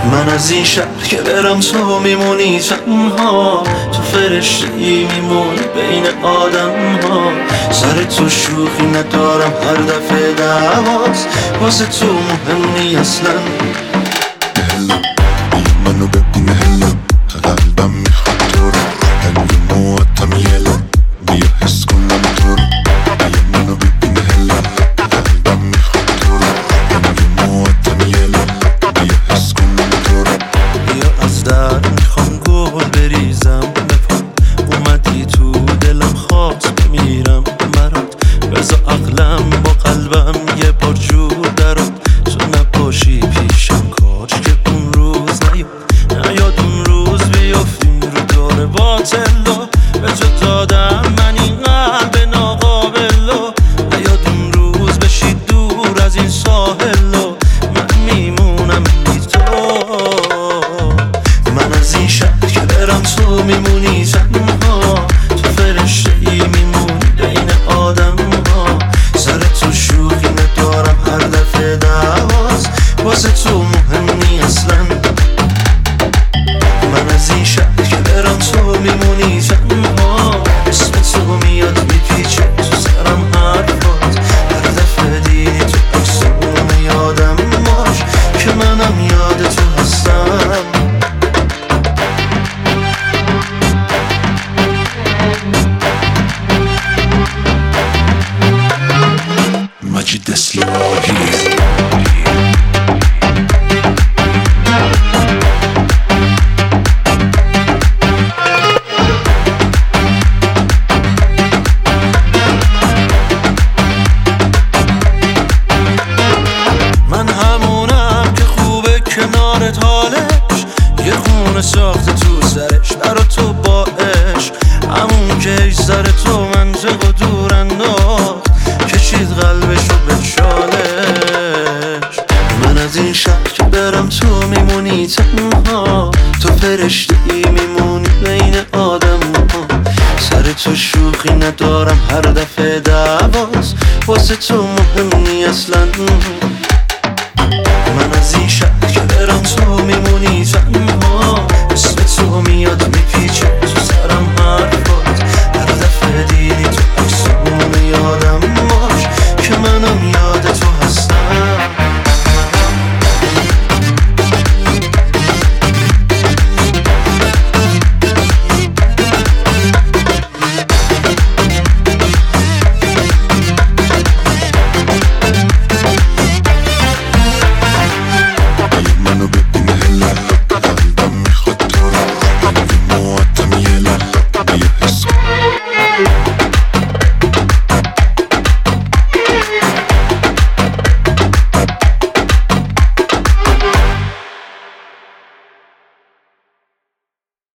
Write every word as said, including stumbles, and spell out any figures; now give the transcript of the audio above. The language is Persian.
من از این شهر که برم تو میمونی تنها، تو فرشته‌ای میمونی بین آدم ها. سر تو شوخی ندارم هر دفعه دعواست، واسه تو مهمی اصلا. هلا منو ببین هلا، قلبم میخواد تو رو، هنگی مواتم یلا، بیا حس کنم تو رو. بیا منو ببین هلا، قلبم میخواد تو رو، هنگی مواتم یلا، بیا حس کنم تو رو. بیا از در میخوام گل بریزم بپا، اومدی تو دلم خواست بمیرم برات. بذار عقلم با قلبم یه بار جور درات، تو نباشی پیشم کاش که اون روز نیاد، نیاد اون روز بیافتیم رو دور باطلا. به تو دادم من این قلب ناقابلو، نیاد اون روز بشی دور از این ساحلو. من میمونم بی تو، من از این شهر که برم تو میمونی تنها، تو فرشته‌ای میمونی بین آدم ها. سر تو شوخی ندارم هر دفعه دعواست، واسه تو مهمی اصلا. من از این شهر که برم تو میمونی تنها، اسم تو میاد میپیچه تو سرم حرفات. هر دفعه دیدی تو عکسمون یادم باش که منم یاد تو هستم. مجید اسلامی کنارت حالش یه خونه ساخته تو سرش برا تو با عشق، همون که ایش سر تو منطق و دور انداخت، کشید قلبشو به چالش. من از این شهر که برم تو میمونی تنها، تو فرشته‌ای میمونی بین آدم ها. سر تو شوخی ندارم هر دفعه دعواست، واسه تو مهمی اصلا.